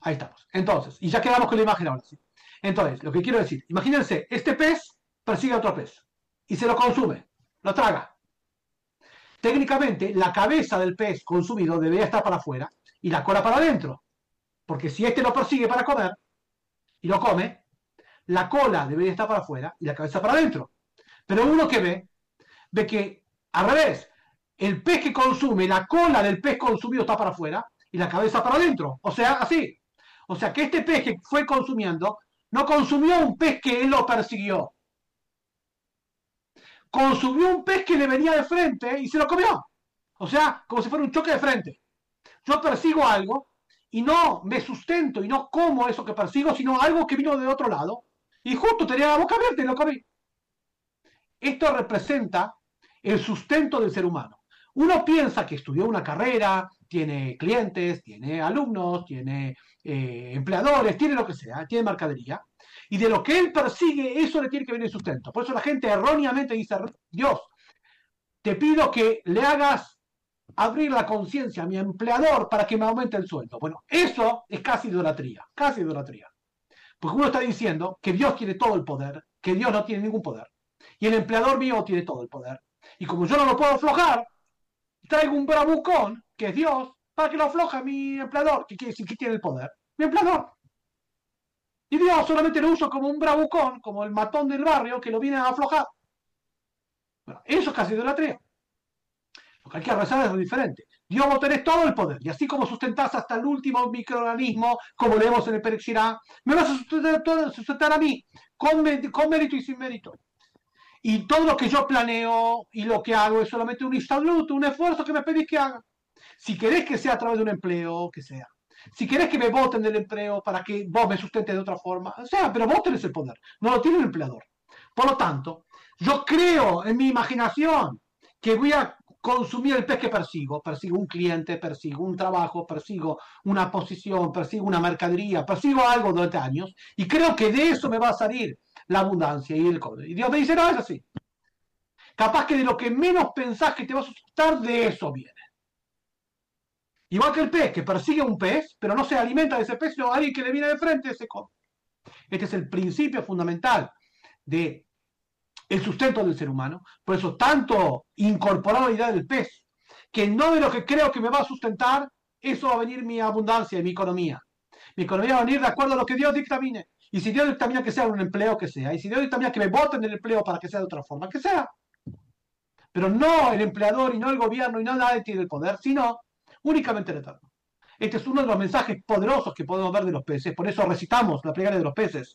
A: Ahí estamos. Entonces, y ya quedamos con la imagen ahora sí. Entonces, lo que quiero decir, imagínense, este pez persigue a otro pez y se lo consume, lo traga. Técnicamente, la cabeza del pez consumido debería estar para afuera y la cola para adentro. Porque si este lo persigue para comer y lo come, la cola debería estar para afuera y la cabeza para adentro. Pero uno que ve que al revés, el pez que consume, la cola del pez consumido está para afuera y la cabeza para adentro. O sea, así. O sea que este pez que fue consumiendo no consumió un pez que él lo persiguió. Consumió un pez que le venía de frente y se lo comió. O sea, como si fuera un choque de frente. Yo persigo algo y no me sustento y no como eso que persigo, sino algo que vino de otro lado. Y justo tenía la boca abierta y lo comí. Esto representa el sustento del ser humano. Uno piensa que estudió una carrera, tiene clientes, tiene alumnos, tiene empleadores, tiene lo que sea, tiene mercadería, y de lo que él persigue, eso le tiene que venir el sustento. Por eso la gente erróneamente dice, Dios, te pido que le hagas abrir la conciencia a mi empleador para que me aumente el sueldo. Bueno, eso es casi idolatría, casi idolatría. Porque uno está diciendo que Dios tiene todo el poder, que Dios no tiene ningún poder. Y el empleador mío tiene todo el poder. Y como yo no lo puedo aflojar, traigo un bravucón, que es Dios, para que lo afloje mi empleador, que quiere decir que tiene el poder. Mi empleador. Y Dios solamente lo uso como un bravucón, como el matón del barrio, que lo viene a aflojar. Bueno, eso es casi idolatría. Lo que hay que rezar es diferente. Dios, vos tenés todo el poder. Y así como sustentás hasta el último microorganismo, como leemos en el Perek Shirah, me vas a sustentar a mí, con mérito y sin mérito. Y todo lo que yo planeo y lo que hago es solamente un istadlut, un esfuerzo que me pedís que haga. Si querés que sea a través de un empleo, que sea. Si querés que me voten del empleo para que vos me sustentes de otra forma, o sea, pero vos tenés el poder, no lo tiene el empleador. Por lo tanto, yo creo en mi imaginación que voy a consumir el pez que persigo. Persigo un cliente, persigo un trabajo, persigo una posición, persigo una mercadería, persigo algo durante años y creo que de eso me va a salir la abundancia y el código. Y Dios me dice, no, es así. Capaz que de lo que menos pensás que te va a asustar, de eso viene. Igual que el pez, que persigue un pez, pero no se alimenta de ese pez, sino alguien que le viene de frente se come. Este es el principio fundamental de el sustento del ser humano. Por eso tanto incorporar la idea del pez, que no de lo que creo que me va a sustentar, eso va a venir mi abundancia y mi economía. Mi economía va a venir de acuerdo a lo que Dios dictamine. Y si Dios dictamina que sea un empleo, que sea. Y si Dios dictamina que me voten del empleo para que sea de otra forma, que sea. Pero no el empleador y no el gobierno y no nadie tiene el poder, sino únicamente el Eterno. Este es uno de los mensajes poderosos que podemos ver de los peces. Por eso recitamos la plegaria de los peces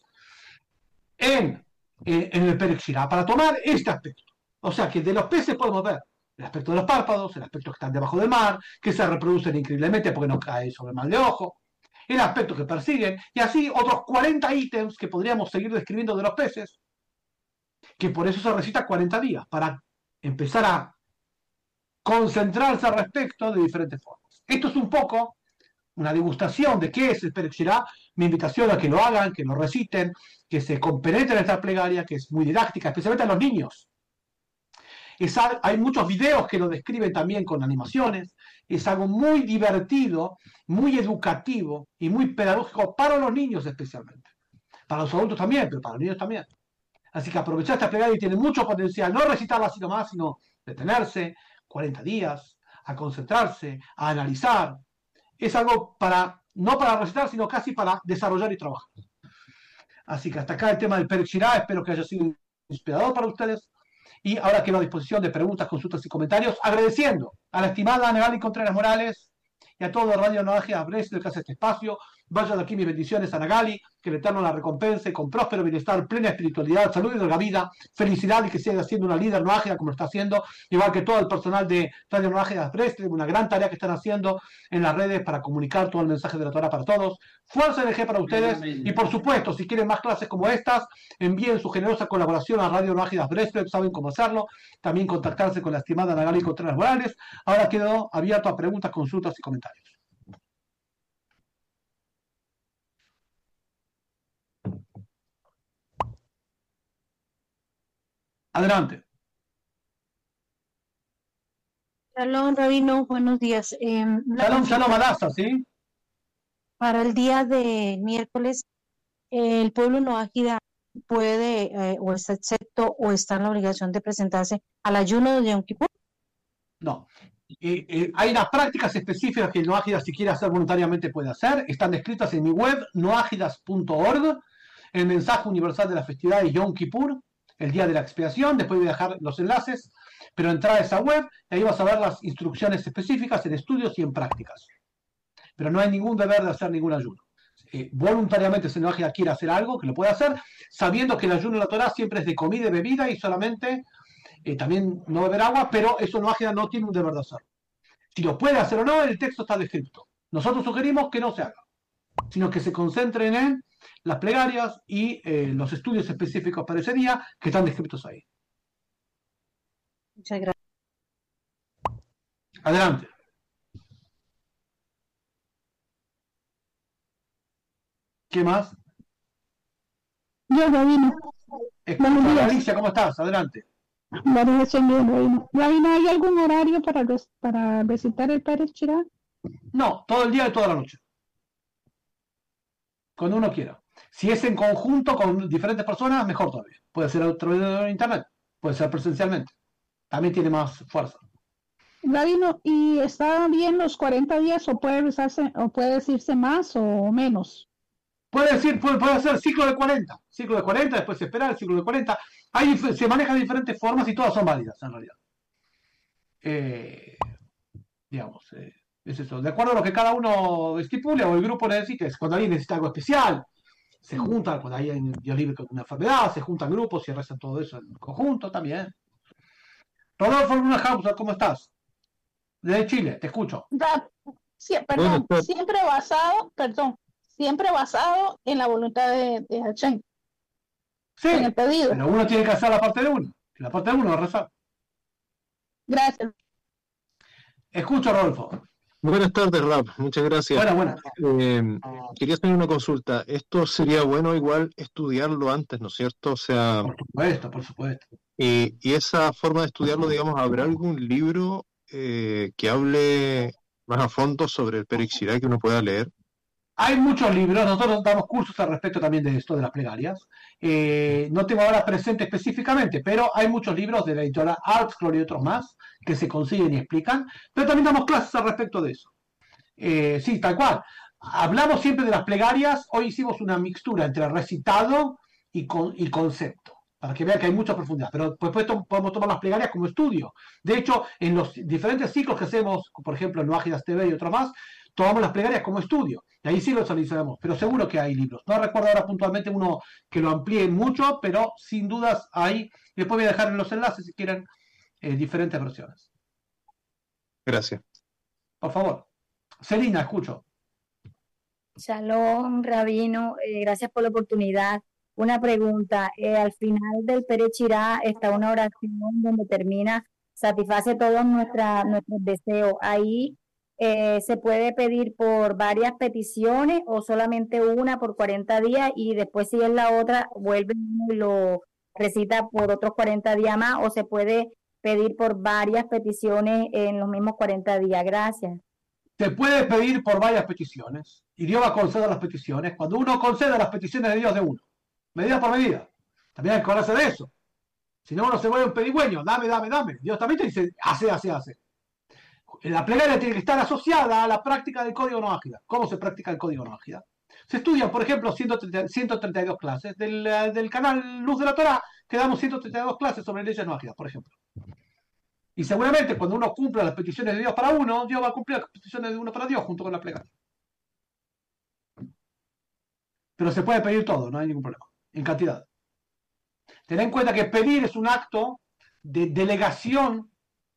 A: en el Perek Shirah, para tomar este aspecto. O sea que de los peces podemos ver el aspecto de los párpados, el aspecto que están debajo del mar, que se reproducen increíblemente porque no caen sobre el mal de ojo, el aspecto que persiguen, y así otros 40 ítems que podríamos seguir describiendo de los peces, que por eso se recita 40 días, para empezar a concentrarse al respecto de diferentes formas. Esto es un poco una degustación de qué es el Perek Shirah, mi invitación a que lo hagan, que lo reciten, que se compenetren en esta plegaria, que es muy didáctica, especialmente a los niños. Hay muchos videos que lo describen también con animaciones, es algo muy divertido, muy educativo y muy pedagógico para los niños especialmente. Para los adultos también, pero para los niños también. Así que aprovechar esta plegaria y tiene mucho potencial, no recitarla así nomás, sino detenerse 40 días, a concentrarse, a analizar. Es algo para, no para recitar, sino casi para desarrollar y trabajar. Así que hasta acá el tema del Perek Shirah, espero que haya sido inspirador para ustedes. Y ahora quedo a disposición de preguntas, consultas y comentarios, agradeciendo a la estimada Negali Contreras Morales y a todo Radio Noaje Bresler que hace este espacio. Vayan de aquí mis bendiciones a Nagali, que el Eterno la recompense con próspero bienestar, plena espiritualidad, salud y larga vida, felicidad y que siga siendo una líder noágida como lo está haciendo, igual que todo el personal de Radio Noágida Bresler, una gran tarea que están haciendo en las redes para comunicar todo el mensaje de la Torah para todos. Fuerza NG para ustedes y por supuesto, si quieren más clases como estas, envíen su generosa colaboración a Radio Noágida Bresler, saben cómo hacerlo, también contactarse con la estimada Nagali Contreras Morales. Ahora quedo abierto a preguntas, consultas y comentarios. Adelante.
B: Shalom, Rabino, buenos días.
A: Shalom, Adasa, ¿sí?
B: Para el día de miércoles, el pueblo no ágida puede o está excepto o está en la obligación de presentarse al ayuno de Yom Kippur.
A: No. Hay unas prácticas específicas que el Noágidas, si quiere hacer voluntariamente, puede hacer. Están descritas en mi web, noágidas.org, el mensaje universal de la festividad de Yom Kippur, el día de la expiación. Después voy a dejar los enlaces, pero entra a esa web y ahí vas a ver las instrucciones específicas en estudios y en prácticas. Pero no hay ningún deber de hacer ningún ayuno. Voluntariamente, si el Noágidas quiere hacer algo, que lo puede hacer, sabiendo que el ayuno de la Torah siempre es de comida y bebida y solamente también no beber agua, pero eso Noágidas no tiene un deber de hacer. Si lo puede hacer o no, el texto está descrito. Nosotros sugerimos que no se haga, sino que se concentren en las plegarias y los estudios específicos para ese día que están descritos ahí.
B: Muchas gracias.
A: Adelante. ¿Qué más?
C: Yo, Rabino.
A: Escucha, Alicia, ¿cómo estás? Adelante.
C: Rabino, ¿hay algún horario para recitar el Pérez Chirá?
A: No, todo el día y toda la noche. Cuando uno quiera. Si es en conjunto con diferentes personas, mejor todavía. Puede ser a través de internet, puede ser presencialmente. También tiene más fuerza.
C: Rabino, ¿y está bien los 40 días o puede rezarse, o puede decirse más o menos?
A: Puede hacer ciclo de 40. Ciclo de 40, después esperar el ciclo de 40. Ahí se manejan de diferentes formas y todas son válidas en realidad. Digamos, es eso. De acuerdo a lo que cada uno estipule o el grupo necesite. Cuando alguien necesita algo especial, se juntan, cuando hay un día libre con una enfermedad, se juntan grupos y rezan todo eso en conjunto también. Rodolfo Luna Hauser, ¿cómo estás? Desde Chile, te escucho.
C: Siempre basado en la voluntad de Hashem.
A: Sí,
C: en el pedido.
A: Pero uno tiene que hacer la parte de uno. Y la parte de uno es rezar.
C: Gracias.
A: Escucho, Rodolfo.
D: Buenas tardes, Rab. Muchas gracias.
A: Buenas.
D: Quería hacer una consulta. Esto sería bueno igual estudiarlo antes, ¿no es cierto? O sea,
A: por supuesto.
D: Y esa forma de estudiarlo, digamos, ¿habrá algún libro que hable más a fondo sobre el Perek Shirah que uno pueda leer?
A: Hay muchos libros, nosotros damos cursos al respecto también de esto, de las plegarias. No tengo ahora presente específicamente, pero hay muchos libros de la editorial Artscroll y otros más que se consiguen y explican, pero también damos clases al respecto de eso. Sí, tal cual. Hablamos siempre de las plegarias, hoy hicimos una mixtura entre recitado y concepto, para que vean que hay mucha profundidad, pero después podemos tomar las plegarias como estudio. De hecho, en los diferentes ciclos que hacemos, por ejemplo, en Noágidas TV y otros más, tomamos las plegarias como estudio, y ahí sí lo analizamos, pero seguro que hay libros. No recuerdo ahora puntualmente uno que lo amplíe mucho, pero sin dudas hay. Después voy a dejar en los enlaces, si quieren, diferentes versiones.
D: Gracias.
A: Por favor. Celina, escucho.
E: Shalom, Rabino, gracias por la oportunidad. Una pregunta, al final del Perek Shirah está una oración donde termina, satisface todos nuestros deseos. Ahí se puede pedir por varias peticiones o solamente una por 40 días y después si es la otra, vuelve y lo recita por otros 40 días más o se puede pedir por varias peticiones en los mismos 40 días. Gracias.
A: Se puede pedir por varias peticiones y Dios va a conceder las peticiones cuando uno concede las peticiones de Dios de uno, medida por medida. También hay que acordarse de eso. Si no, uno se vuelve un pedigüeño, dame. Dios también te dice, hace. La plegaria tiene que estar asociada a la práctica del código Noágida. ¿Cómo se practica el código Noágida? Se estudian, por ejemplo, 132 clases del canal Luz de la Torah, que damos 132 clases sobre leyes Noágidas, por ejemplo. Y seguramente cuando uno cumpla las peticiones de Dios para uno, Dios va a cumplir las peticiones de uno para Dios junto con la plegaria. Pero se puede pedir todo, no hay ningún problema, en cantidad. Ten en cuenta que pedir es un acto de delegación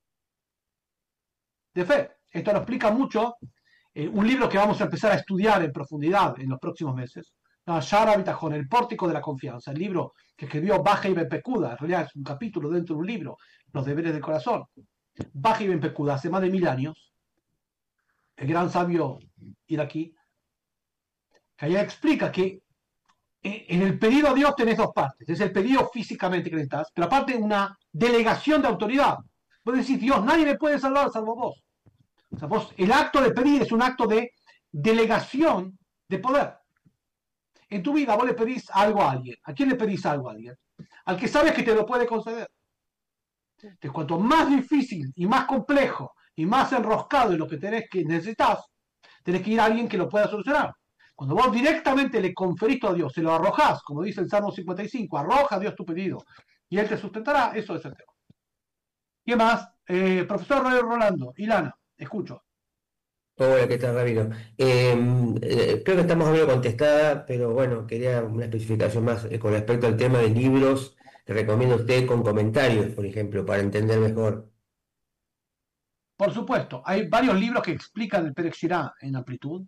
A: de fe. Esto lo explica mucho un libro que vamos a empezar a estudiar en profundidad en los próximos meses. Shara Bitajón, el pórtico de la confianza, el libro que escribió Baja Ben Pekuda, en realidad es un capítulo dentro de un libro, Los deberes del corazón. Baja Ben Pekuda, hace más de 1000 años, el gran sabio iraquí, que allá explica que en el pedido a Dios tenés dos partes. Es el pedido físicamente que necesitas, pero aparte una delegación de autoridad. Vos decís, Dios, nadie me puede salvar salvo vos. O sea, el acto de pedir es un acto de delegación de poder. En tu vida vos le pedís algo a alguien. ¿A quién le pedís algo a alguien? Al que sabes que te lo puede conceder. Entonces, cuanto más difícil y más complejo y más enroscado en lo que necesitas, tenés que ir a alguien que lo pueda solucionar. Cuando vos directamente le conferís a Dios, se lo arrojás, como dice el Salmo 55, arroja a Dios tu pedido y Él te sustentará, eso es el tema. ¿Qué más? Profesor Rolando, Ilana, escucho.
F: Hola, ¿qué tal, Rabino? Creo que estamos medio contestada, pero bueno, quería una especificación más con respecto al tema de libros que recomienda usted con comentarios, por ejemplo, para entender mejor.
A: Por supuesto, hay varios libros que explican el Perek Shirah en amplitud.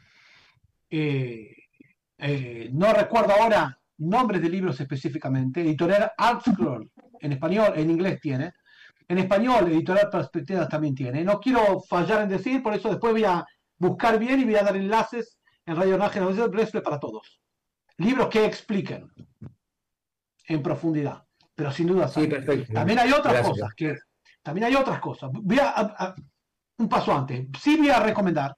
A: No recuerdo ahora nombres de libros específicamente. Editorial ArtScroll, en español, en inglés tiene. En español, Editorial Perspectivas también tiene. No quiero fallar en decir, por eso después voy a buscar bien y voy a dar enlaces en Radio Nájera para todos. Libros que expliquen en profundidad, pero sin duda.
F: Sí, perfecto.
A: También hay otras
F: Gracias.
A: cosas. También hay otras cosas. Voy un paso antes. Sí voy a recomendar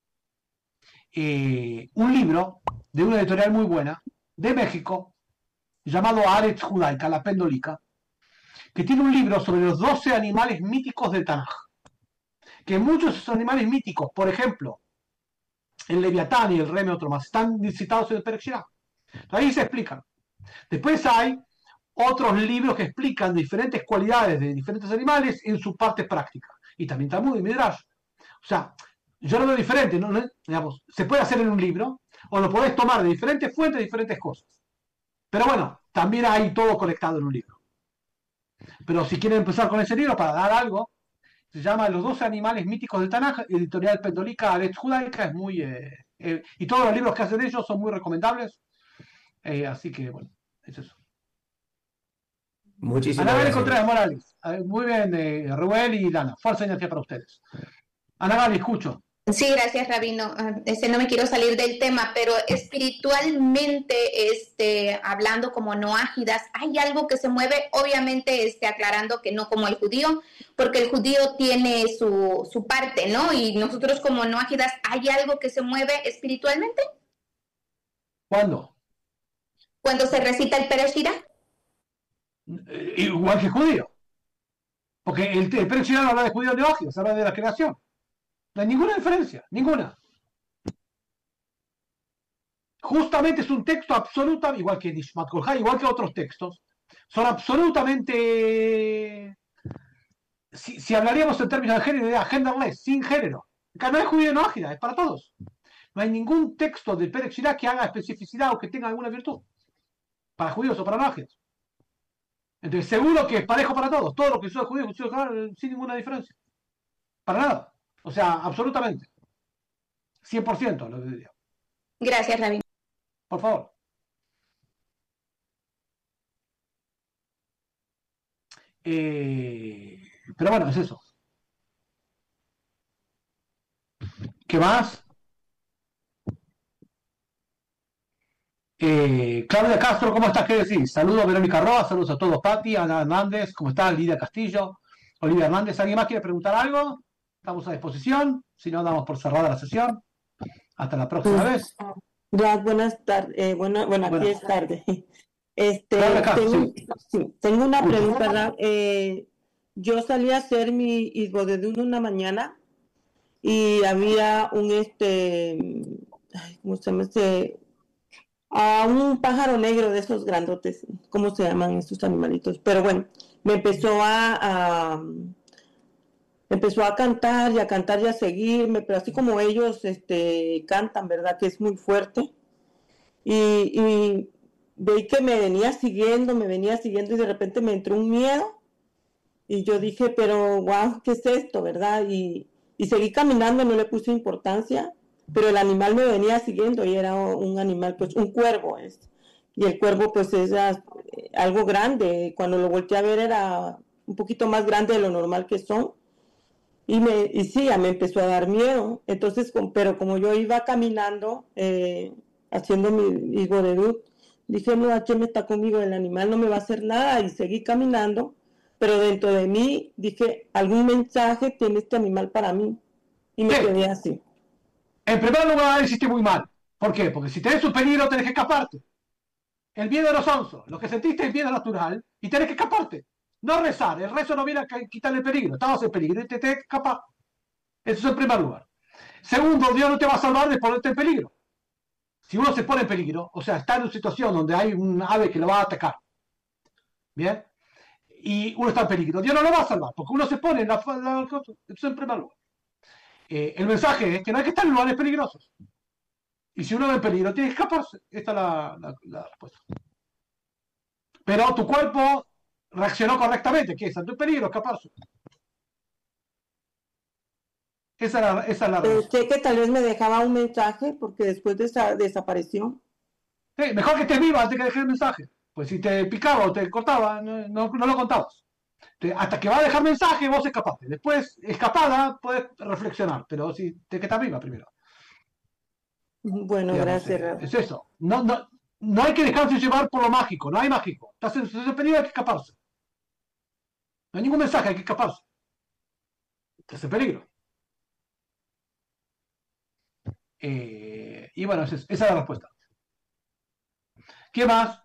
A: un libro de una editorial muy buena de México llamado Aretz Judaica, la Pendolica, que tiene un libro sobre los 12 animales míticos del Tanaj. Que muchos de esos animales míticos, por ejemplo, el Leviatán y el Reme, otro más, están citados en el Perek Shirah. Ahí se explican. Después hay otros libros que explican diferentes cualidades de diferentes animales en su parte práctica. Y también Talmud y Midrash. O sea, yo lo veo diferente, ¿no? Digamos, se puede hacer en un libro, o lo podés tomar de diferentes fuentes, de diferentes cosas. Pero bueno, también hay todo conectado en un libro. Pero si quieren empezar con ese libro para dar algo, se llama Los 12 animales míticos del Tanaj, editorial Pendolica, Aretz Judaica, es muy... y todos los libros que hacen ellos son muy recomendables. Así que, bueno, es eso.
F: Muchísimas
A: Ana Gali
F: gracias.
A: Contreras Morales. Muy bien, Rubén y Lana. Fuerza y energía para ustedes. Ana Gali, escucho.
G: Sí, gracias, Rabino. No me quiero salir del tema, pero espiritualmente, hablando como no ágidas, hay algo que se mueve, obviamente, aclarando que no como el judío, porque el judío tiene su parte, ¿no? Y nosotros como no ágidas, ¿hay algo que se mueve espiritualmente?
A: ¿Cuándo?
G: Cuando se recita el Perek Shirah.
A: Igual que judío. Porque el Perek Shirah no habla de judío no ágidos, habla de la creación. No hay ninguna diferencia, ninguna. Justamente es un texto absoluto, igual que Nishmat Kol Hai, igual que otros textos, son absolutamente, si hablaríamos en términos de género, de genderless, sin género. Acá no es judío no ágida, es para todos. No hay ningún texto del Perek Shirah que haga especificidad o que tenga alguna virtud, para judíos o para no ágidos. Entonces seguro que es parejo para todos, todo lo que soy judío, sin ninguna diferencia. Para nada. O sea, absolutamente. 100% lo diría.
G: Gracias, Rabino.
A: Por favor. Pero bueno, es eso. ¿Qué más? Claudia Castro, ¿cómo estás? ¿Qué decís? Saludos a Verónica Roa, saludos a todos, Pati, Ana Hernández, ¿cómo está? Lidia Castillo, Olivia Hernández. ¿Alguien más quiere preguntar algo? Estamos a disposición, si no damos por cerrada la sesión. Hasta la próxima vez.
H: Ya, buenas tardes. Bueno, aquí es tarde. Tengo una pregunta, Rab. Yo salí a hacer mi Isbodedut una mañana y había un ¿cómo se llama? Un pájaro negro de esos grandotes. ¿Cómo se llaman estos animalitos? Pero bueno, me empezó a cantar y a cantar y a seguirme, pero así como ellos cantan, ¿verdad? Que es muy fuerte. Y veí que me venía siguiendo y de repente me entró un miedo. Y yo dije, pero wow, ¿qué es esto, verdad? Y seguí caminando, no le puse importancia, pero el animal me venía siguiendo y era un animal, pues un cuervo es. Y el cuervo pues es algo grande. Cuando lo volteé a ver era un poquito más grande de lo normal que son. Y sí, ya me empezó a dar miedo. Entonces, pero como yo iba caminando, haciendo mi Isbodedut, dije, no, Hashem está conmigo, el animal no me va a hacer nada, y seguí caminando, pero dentro de mí dije, algún mensaje tiene este animal para mí, y me quedé así.
A: En primer lugar, hiciste muy mal. ¿Por qué? Porque si tenés un peligro tenés que escaparte. El miedo no sonso. Lo que sentiste es miedo natural y tenés que escaparte. No rezar. El rezo no viene a quitar el peligro. Estabas en peligro y te tenés que escapar. Eso es en primer lugar. Segundo, Dios no te va a salvar de ponerte en peligro. Si uno se pone en peligro, o sea, está en una situación donde hay un ave que lo va a atacar, ¿bien? Y uno está en peligro, Dios no lo va a salvar, porque uno se pone en eso es en primer lugar. El mensaje es que no hay que estar en lugares peligrosos. Y si uno ve en peligro, tiene que escaparse. Esta es la respuesta. Pero tu cuerpo reaccionó correctamente, que es ante un peligro, escaparse. Esa es la respuesta.
H: Pensé que tal vez me dejaba un mensaje porque después desapareció.
A: Mejor que estés viva antes que dejes el mensaje. Pues si te picaba o te cortaba, no lo contabas. Entonces, hasta que va a dejar mensaje, vos escapaste. Después, escapada, puedes reflexionar, pero si te que estás viva primero.
H: Bueno,
A: Digamos,
H: gracias, Rafa.
A: es eso. No hay que dejarse llevar por lo mágico, no hay mágico. Estás en peligro, hay que escaparse. No hay ningún mensaje, hay que escaparse. Estás en peligro. Y bueno, esa es la respuesta. ¿Qué más?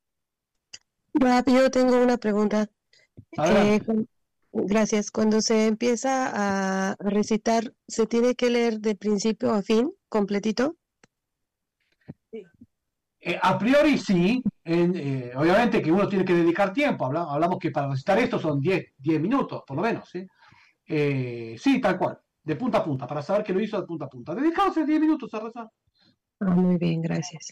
I: Yo tengo una pregunta.
A: Adelante.
I: Gracias. Cuando se empieza a recitar, ¿se tiene que leer de principio a fin, completito?
A: A priori sí, obviamente que uno tiene que dedicar tiempo. Hablamos que para recitar esto son 10 minutos, por lo menos. ¿Sí? Sí, tal cual, de punta a punta, para saber que lo hizo de punta a punta. Dedicarse 10 minutos a rezar.
I: Muy bien, gracias.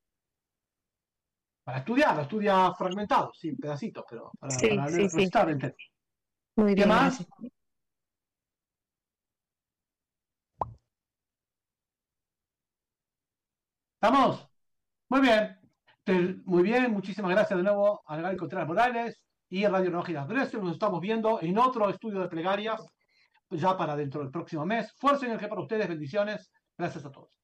A: Para estudiar, lo estudia fragmentado, sí, pedacitos, pero para
I: Sí.
A: recitar entero.
I: Muy
A: ¿Qué
I: bien,
A: más?
I: gracias.
A: ¿Estamos? Muy bien. Muy bien, muchísimas gracias de nuevo a Gal Contreras Morales y a Radio Neógidas Dresden. Nos estamos viendo en otro estudio de plegarias ya para dentro del próximo mes. Fuerza y energía para ustedes, bendiciones. Gracias a todos.